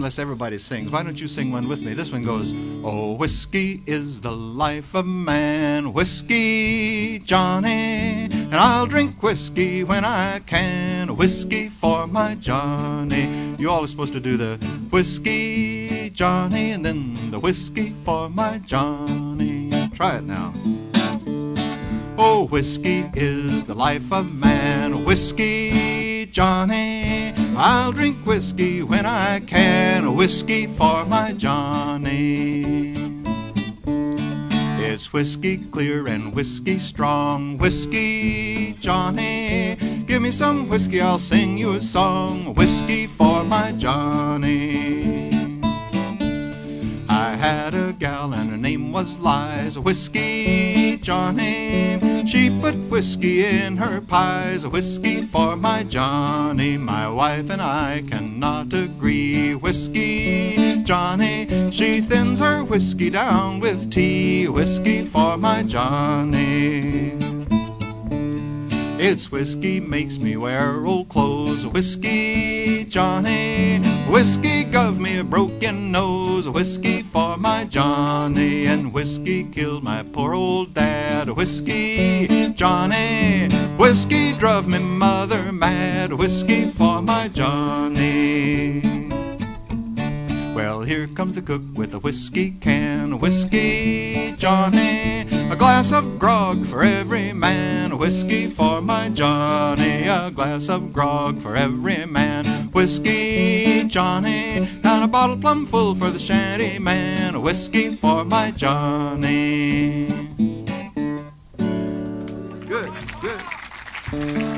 unless everybody sings. Why don't you sing one with me? This one goes, oh, whiskey is the life of man, whiskey, Johnny, and I'll drink whiskey when I can, whiskey for my Johnny. You all are supposed to do the whiskey, Johnny, and then the whiskey for my Johnny. Try it now. Oh, whiskey is the life of man, whiskey, Johnny, I'll drink whiskey when I can, whiskey for my Johnny. It's whiskey clear and whiskey strong, whiskey, Johnny, give me some whiskey, I'll sing you a song, whiskey for my Johnny. I had a gal and her name was Liza, whiskey, Johnny, she put whiskey in her pies, whiskey for my Johnny. My wife and I cannot agree, whiskey, Johnny, she thins her whiskey down with tea, whiskey for my Johnny. It's whiskey makes me wear old clothes, whiskey, Johnny, whiskey gave me a broken nose, whiskey for my Johnny, and whiskey killed my poor old dad, whiskey, Johnny, whiskey drove me mother mad, whiskey for my Johnny. Well, here comes the cook with a whiskey can, whiskey, Johnny, a glass of grog for every man, whiskey for my Johnny, a glass of grog for every man, whiskey, Johnny, and a bottle plumb full for the shanty man, whiskey for my Johnny. Good, good.